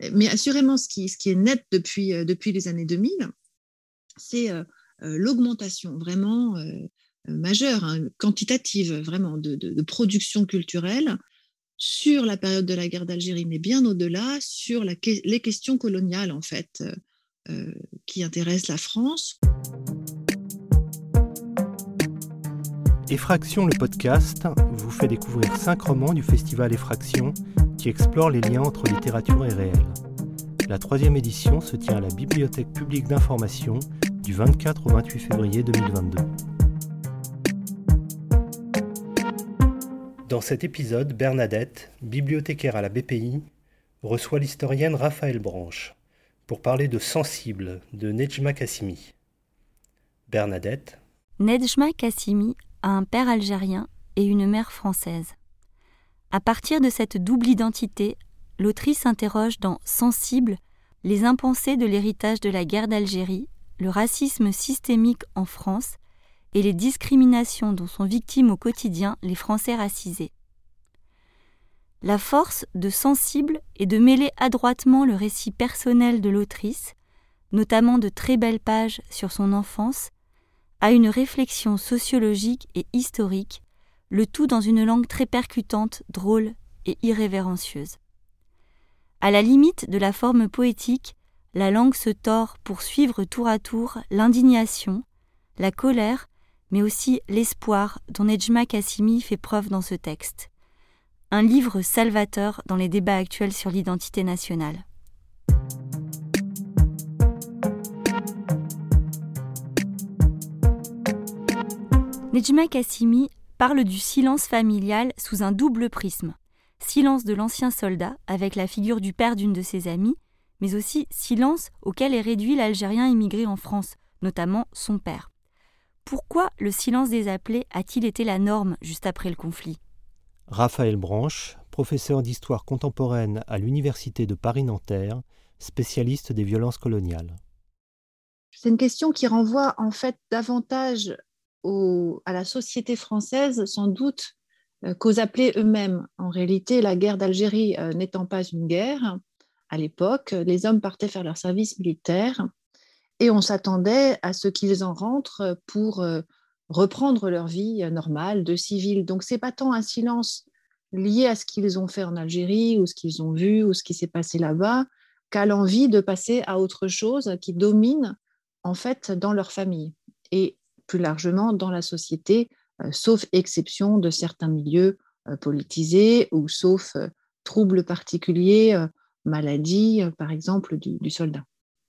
Mais assurément, ce qui est net depuis les années 2000, c'est l'augmentation vraiment majeure, hein, quantitative, vraiment, de production culturelle sur la période de la guerre d'Algérie, mais bien au-delà, sur les questions coloniales, en fait, qui intéressent la France. Effraction, le podcast, vous fait découvrir 5 romans du festival Effraction qui explorent les liens entre littérature et réel. La 3e édition se tient à la Bibliothèque publique d'information du 24 au 28 février 2022. Dans cet épisode, Bernadette, bibliothécaire à la BPI, reçoit l'historienne Raphaël Branche pour parler de Sensible de Nedjma Qassimi. Bernadette. Nedjma Qassimi a un père algérien et une mère française. À partir de cette double identité, l'autrice s'interroge dans Sensible les impensés de l'héritage de la guerre d'Algérie, le racisme systémique en France et les discriminations dont sont victimes au quotidien les Français racisés. La force de Sensible est de mêler adroitement le récit personnel de l'autrice, notamment de très belles pages sur son enfance, à une réflexion sociologique et historique, le tout dans une langue très percutante, drôle et irrévérencieuse. À la limite de la forme poétique, la langue se tord pour suivre tour à tour l'indignation, la colère, mais aussi l'espoir dont Nedjma Qassimi fait preuve dans ce texte. Un livre salvateur dans les débats actuels sur l'identité nationale. Nedjma Qassimi parle du silence familial sous un double prisme. Silence de l'ancien soldat, avec la figure du père d'une de ses amies, mais aussi silence auquel est réduit l'Algérien immigré en France, notamment son père. Pourquoi le silence des appelés a-t-il été la norme juste après le conflit ? Raphaël Branche, professeur d'histoire contemporaine à l'Université de Paris-Nanterre, spécialiste des violences coloniales. C'est une question qui renvoie en fait davantage à la société française, sans doute, qu'aux appelés eux-mêmes. En réalité, la guerre d'Algérie n'étant pas une guerre, à l'époque, les hommes partaient faire leur service militaire et on s'attendait à ce qu'ils en rentrent pour reprendre leur vie normale de civils. Donc, ce n'est pas tant un silence lié à ce qu'ils ont fait en Algérie ou ce qu'ils ont vu ou ce qui s'est passé là-bas qu'à l'envie de passer à autre chose qui domine en fait dans leur famille et plus largement dans la société, sauf exception de certains milieux politisés ou sauf troubles particuliers, maladie, par exemple, du soldat.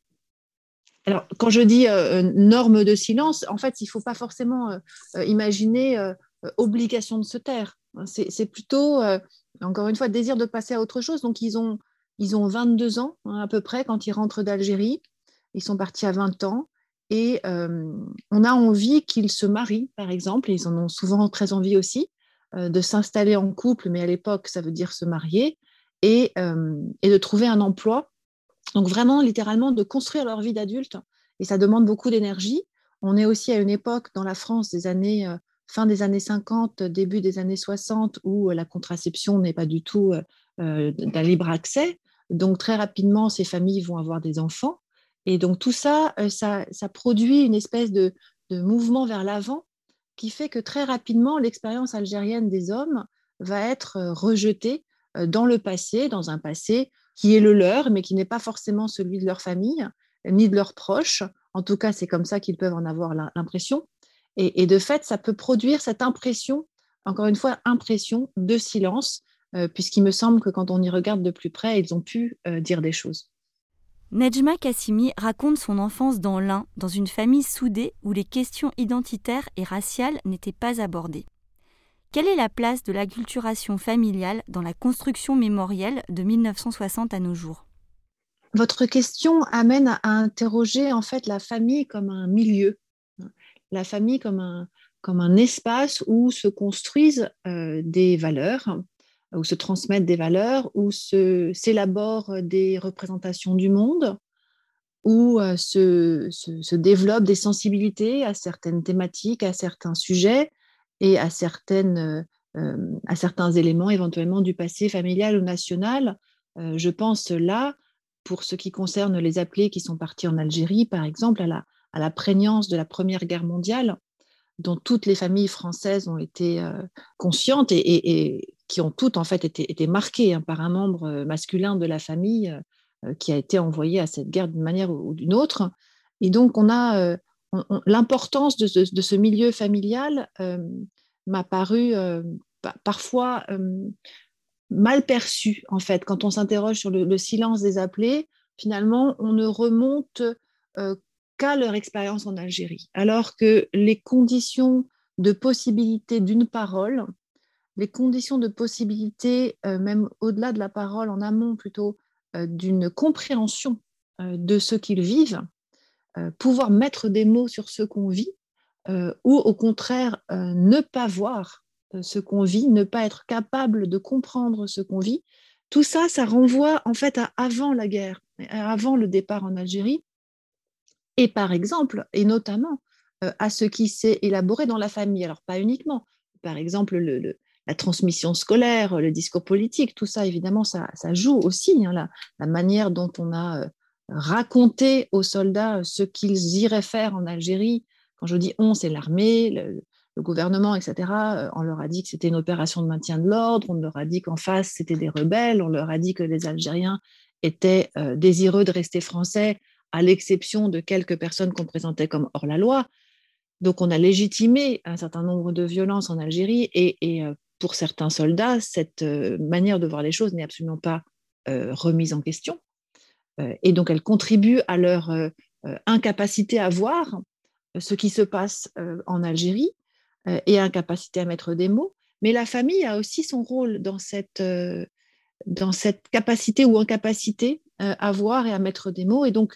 Alors, quand je dis norme de silence, en fait, il ne faut pas forcément imaginer obligation de se taire. C'est plutôt, encore une fois, désir de passer à autre chose. Donc, ils ont 22 ans, hein, à peu près, quand ils rentrent d'Algérie. Ils sont partis à 20 ans. Et on a envie qu'ils se marient, par exemple. Ils en ont souvent très envie aussi, de s'installer en couple, mais à l'époque, ça veut dire se marier, et de trouver un emploi. Donc vraiment, littéralement, de construire leur vie d'adulte. Et ça demande beaucoup d'énergie. On est aussi à une époque dans la France fin des années 50, début des années 60, où la contraception n'est pas du tout d'un libre accès. Donc très rapidement, ces familles vont avoir des enfants. Et donc tout ça, ça produit une espèce de mouvement vers l'avant qui fait que très rapidement, l'expérience algérienne des hommes va être rejetée dans le passé, dans un passé qui est le leur, mais qui n'est pas forcément celui de leur famille, ni de leurs proches. En tout cas, c'est comme ça qu'ils peuvent en avoir l'impression. Et de fait, ça peut produire cette impression, encore une fois, impression de silence, puisqu'il me semble que quand on y regarde de plus près, ils ont pu dire des choses. Nedjma Qassimi raconte son enfance dans l'Ain, dans une famille soudée où les questions identitaires et raciales n'étaient pas abordées. Quelle est la place de l'acculturation familiale dans la construction mémorielle de 1960 à nos jours ? Votre question amène à interroger en fait la famille comme un milieu, la famille comme un espace où se construisent des valeurs, où se transmettent des valeurs, où s'élaborent des représentations du monde, où se développent des sensibilités à certaines thématiques, à certains sujets et à certains éléments éventuellement du passé familial ou national. Je pense là pour ce qui concerne les appelés qui sont partis en Algérie, par exemple, à la prégnance de la Première Guerre mondiale, dont toutes les familles françaises ont été conscientes et qui ont toutes en fait été marquées par un membre masculin de la famille qui a été envoyé à cette guerre d'une manière ou d'une autre. Et donc, l'importance de ce milieu familial m'a paru parfois mal perçue, en fait. Quand on s'interroge sur le silence des appelés, finalement, on ne remonte qu'à leur expérience en Algérie, alors que les conditions de possibilité d'une parole, les conditions de possibilité, même au-delà de la parole, en amont plutôt, d'une compréhension de ce qu'ils vivent, pouvoir mettre des mots sur ce qu'on vit, ou au contraire ne pas voir ce qu'on vit, ne pas être capable de comprendre ce qu'on vit, tout ça, ça renvoie en fait à avant la guerre, avant le départ en Algérie, et par exemple, et notamment à ce qui s'est élaboré dans la famille. Alors pas uniquement, par exemple la transmission scolaire, le discours politique, tout ça évidemment ça joue aussi, hein, la manière dont on a raconté aux soldats ce qu'ils iraient faire en Algérie. Quand je dis on, c'est l'armée, le gouvernement, etc. On leur a dit que c'était une opération de maintien de l'ordre, on leur a dit qu'en face c'était des rebelles, on leur a dit que les Algériens étaient désireux de rester français, à l'exception de quelques personnes qu'on présentait comme hors la loi. Donc on a légitimé un certain nombre de violences en Algérie et pour certains soldats, cette manière de voir les choses n'est absolument pas remise en question. Et donc elle contribue à leur incapacité à voir ce qui se passe en Algérie et incapacité à mettre des mots. Mais la famille a aussi son rôle dans cette capacité ou incapacité à voir et à mettre des mots. Et donc,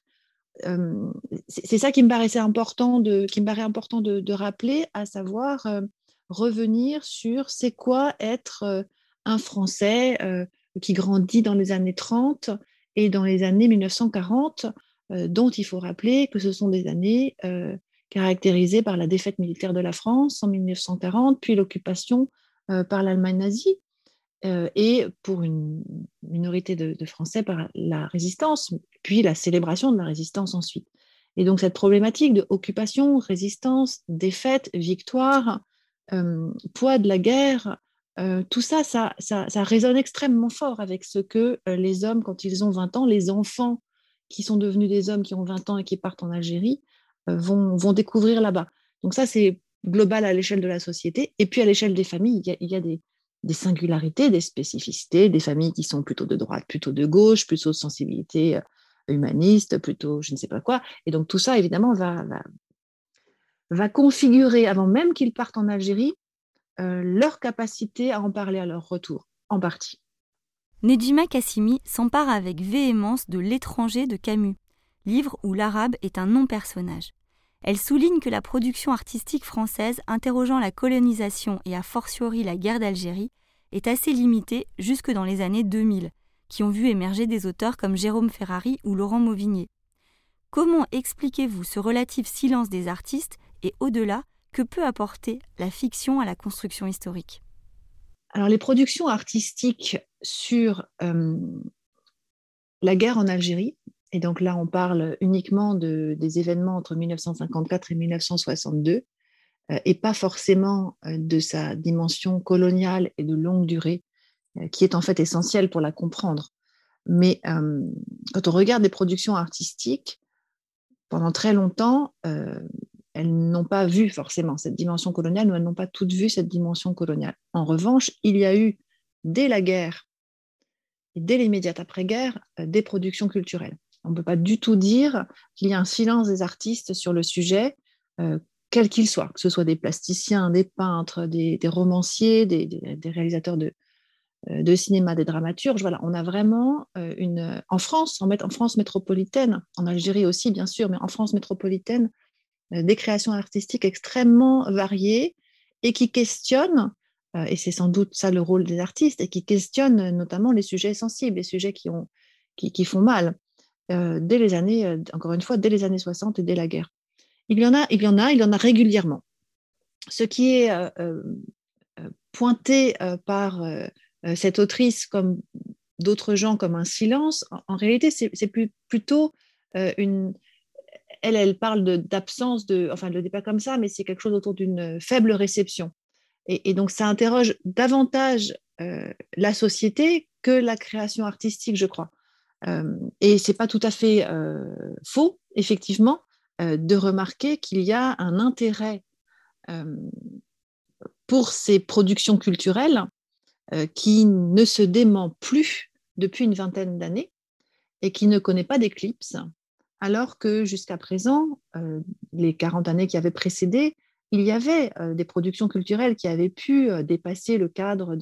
c'est ça qui me paraissait important de rappeler, à savoir revenir sur c'est quoi être un Français qui grandit dans les années 30 et dans les années 1940, dont il faut rappeler que ce sont des années caractérisées par la défaite militaire de la France en 1940, puis l'occupation par l'Allemagne nazie, et pour une minorité de Français par la résistance, puis la célébration de la résistance ensuite. Et donc cette problématique de occupation, résistance, défaite, victoire, poids de la guerre, tout ça, ça résonne extrêmement fort avec ce que les hommes, quand ils ont 20 ans, les enfants qui sont devenus des hommes qui ont 20 ans et qui partent en Algérie, vont découvrir là-bas. Donc ça, c'est global à l'échelle de la société. Et puis à l'échelle des familles, il y a des singularités, des spécificités, des familles qui sont plutôt de droite, plutôt de gauche, plutôt de sensibilité humaniste, plutôt je ne sais pas quoi. Et donc tout ça, évidemment, va configurer, avant même qu'ils partent en Algérie, leur capacité à en parler à leur retour, en partie. Nedjima Cassimi s'empare avec véhémence de L'étranger de Camus, livre où l'arabe est un non-personnage. Elle souligne que la production artistique française interrogeant la colonisation et a fortiori la guerre d'Algérie est assez limitée jusque dans les années 2000, qui ont vu émerger des auteurs comme Jérôme Ferrari ou Laurent Mauvigné. Comment expliquez-vous ce relatif silence des artistes et au-delà, que peut apporter la fiction à la construction historique ? Alors les productions artistiques sur la guerre en Algérie, et donc là on parle uniquement des événements entre 1954 et 1962, et pas forcément de sa dimension coloniale et de longue durée, qui est en fait essentielle pour la comprendre. Mais quand on regarde des productions artistiques, pendant très longtemps, elles n'ont pas vu forcément cette dimension coloniale, ou elles n'ont pas toutes vu cette dimension coloniale. En revanche, il y a eu, dès la guerre et dès l'immédiate après-guerre, des productions culturelles. On ne peut pas du tout dire qu'il y a un silence des artistes sur le sujet, quel qu'il soit, que ce soit des plasticiens, des peintres, des romanciers, des réalisateurs de cinéma, des dramaturges. Voilà, on a vraiment en France métropolitaine, en Algérie aussi bien sûr, mais en France métropolitaine, des créations artistiques extrêmement variées et qui questionnent, et c'est sans doute ça le rôle des artistes, et qui questionnent notamment les sujets sensibles, les sujets qui font mal, dès les années, encore une fois, dès les années 60 et dès la guerre. Il y en a régulièrement. Ce qui est pointé par cette autrice comme d'autres gens comme un silence. En réalité, c'est plutôt une... Elle parle d'absence enfin, elle ne le dit pas comme ça, mais c'est quelque chose autour d'une faible réception. Et donc, ça interroge davantage la société que la création artistique, je crois. Et ce n'est pas tout à fait faux, effectivement, de remarquer qu'il y a un intérêt pour ces productions culturelles qui ne se dément plus depuis une vingtaine d'années et qui ne connaît pas d'éclipse, alors que jusqu'à présent, les 40 années qui avaient précédé, il y avait des productions culturelles qui avaient pu dépasser le cadre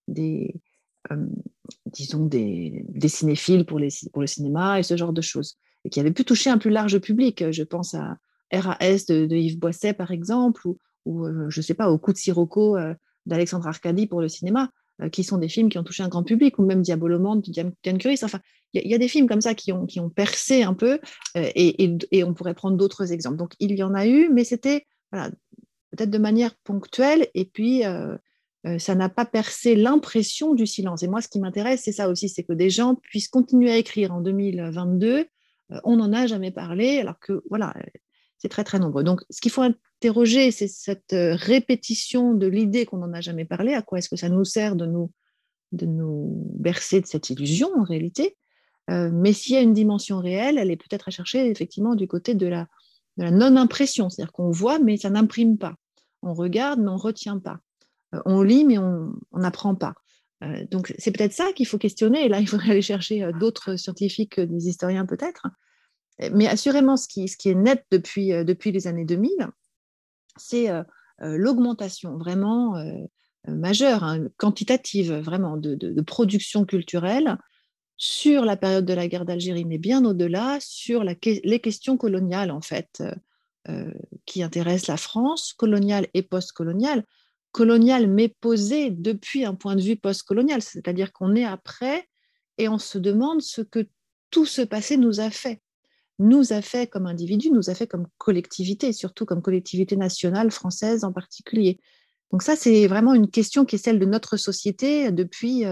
disons des cinéphiles pour le cinéma et ce genre de choses, et qui avaient pu toucher un plus large public. Je pense à RAS de Yves Boisset, par exemple, ou je ne sais pas, au Coup de Sirocco d'Alexandre Arcadi pour le cinéma, qui sont des films qui ont touché un grand public, ou même Diabolomante de Diane Curis. Enfin, il y a des films comme ça qui ont percé un peu, et on pourrait prendre d'autres exemples. Donc, il y en a eu, mais c'était voilà, peut-être de manière ponctuelle, et puis ça n'a pas percé l'impression du silence. Et moi, ce qui m'intéresse, c'est ça aussi, c'est que des gens puissent continuer à écrire en 2022. On n'en a jamais parlé, alors que voilà, c'est très très nombreux. Donc, ce qu'il faut interroger, c'est cette répétition de l'idée qu'on n'en a jamais parlé. À quoi est-ce que ça nous sert de nous bercer de cette illusion en réalité? Mais s'il y a une dimension réelle, elle est peut-être à chercher effectivement du côté de la non-impression, c'est-à-dire qu'on voit mais ça n'imprime pas. On regarde mais on ne retient pas. On lit mais on n'apprend pas. Donc c'est peut-être ça qu'il faut questionner, et là il faudrait aller chercher d'autres scientifiques, des historiens peut-être. Mais assurément, ce qui est net depuis les années 2000, c'est l'augmentation vraiment majeure, hein, quantitative vraiment, de production culturelle sur la période de la guerre d'Algérie, mais bien au-delà, sur les questions coloniales, en fait, qui intéressent la France, coloniale et post-coloniale. Coloniale, mais posée depuis un point de vue post-colonial, c'est-à-dire qu'on est après et on se demande ce que tout ce passé nous a fait comme individus, nous a fait comme collectivité, surtout comme collectivité nationale française en particulier. Donc ça, c'est vraiment une question qui est celle de notre société depuis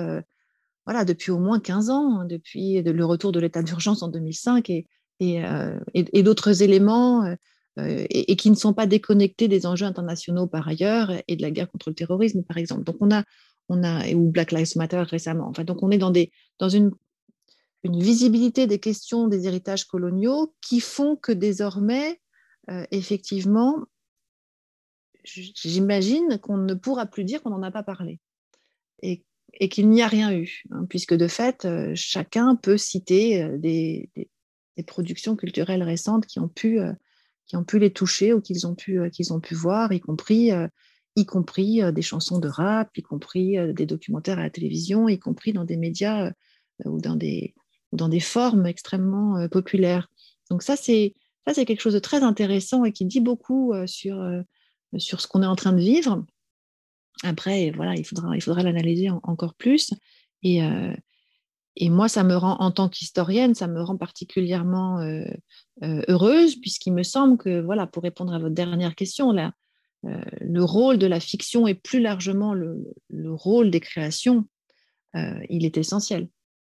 au moins 15 ans, depuis le retour de l'état d'urgence en 2005 et d'autres éléments, et qui ne sont pas déconnectés des enjeux internationaux par ailleurs et de la guerre contre le terrorisme, par exemple. Donc on a ou Black Lives Matter récemment. Enfin, donc on est dans une visibilité des questions des héritages coloniaux qui font que désormais, effectivement, j'imagine qu'on ne pourra plus dire qu'on n'en a pas parlé et qu'il n'y a rien eu, hein, puisque de fait, chacun peut citer des productions culturelles récentes qui ont pu les toucher ou qu'ils ont pu voir, y compris des chansons de rap, y compris des documentaires à la télévision, y compris dans des médias ou dans des formes extrêmement populaires. Donc ça, c'est quelque chose de très intéressant et qui dit beaucoup sur ce qu'on est en train de vivre. Après, voilà, il faudra l'analyser encore plus. Et moi, ça me rend, en tant qu'historienne, ça me rend particulièrement heureuse, puisqu'il me semble que, voilà, pour répondre à votre dernière question, là, le rôle de la fiction et plus largement le rôle des créations, il est essentiel.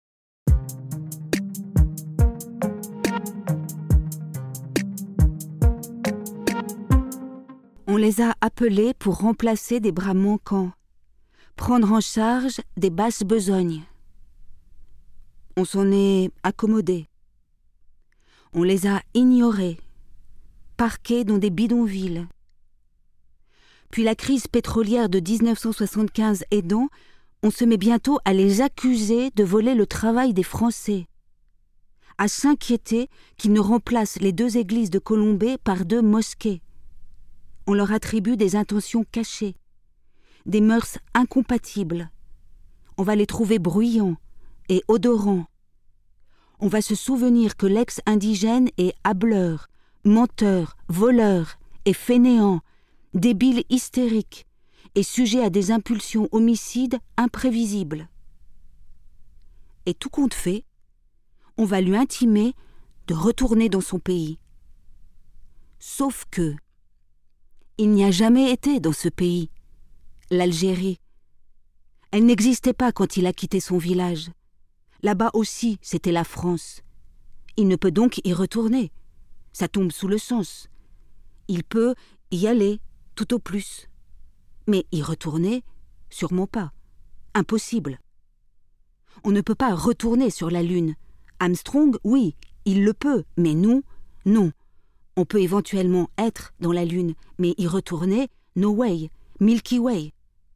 On les a appelés pour remplacer des bras manquants, prendre en charge des basses besognes. On s'en est accommodé. On les a ignorés, parqués dans des bidonvilles. Puis la crise pétrolière de 1975 aidant, on se met bientôt à les accuser de voler le travail des Français, à s'inquiéter qu'ils ne remplacent les 2 églises de Colombey par 2 mosquées. On leur attribue des intentions cachées, des mœurs incompatibles. On va les trouver bruyants et odorants. On va se souvenir que l'ex-indigène est hâbleur, menteur, voleur et fainéant, débile hystérique et sujet à des impulsions homicides imprévisibles. Et tout compte fait, on va lui intimer de retourner dans son pays. Sauf que il n'y a jamais été dans ce pays, l'Algérie. Elle n'existait pas quand il a quitté son village. Là-bas aussi, c'était la France. Il ne peut donc y retourner. Ça tombe sous le sens. Il peut y aller, tout au plus. Mais y retourner, sûrement pas. Impossible. On ne peut pas retourner sur la Lune. Armstrong, oui, il le peut, mais nous, non. On peut éventuellement être dans la Lune, mais y retourner, no way, Milky Way.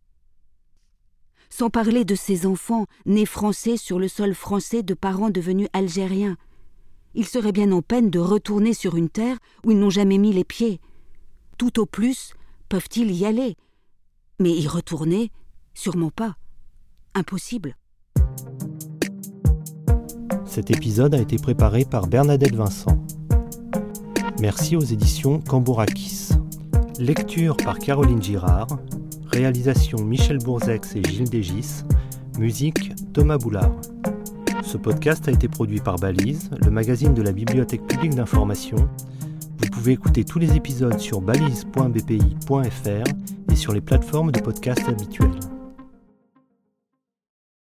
Sans parler de ces enfants nés français sur le sol français de parents devenus algériens. Ils seraient bien en peine de retourner sur une terre où ils n'ont jamais mis les pieds. Tout au plus, peuvent-ils y aller? Mais y retourner, sûrement pas. Impossible. Cet épisode a été préparé par Bernadette Vincent. Merci aux éditions Cambourakis. Lecture par Caroline Girard. Réalisation Michel Bourzex et Gilles Dégis. Musique Thomas Boulard. Ce podcast a été produit par Balise, le magazine de la Bibliothèque publique d'information. Vous pouvez écouter tous les épisodes sur balise.bpi.fr et sur les plateformes de podcast habituelles.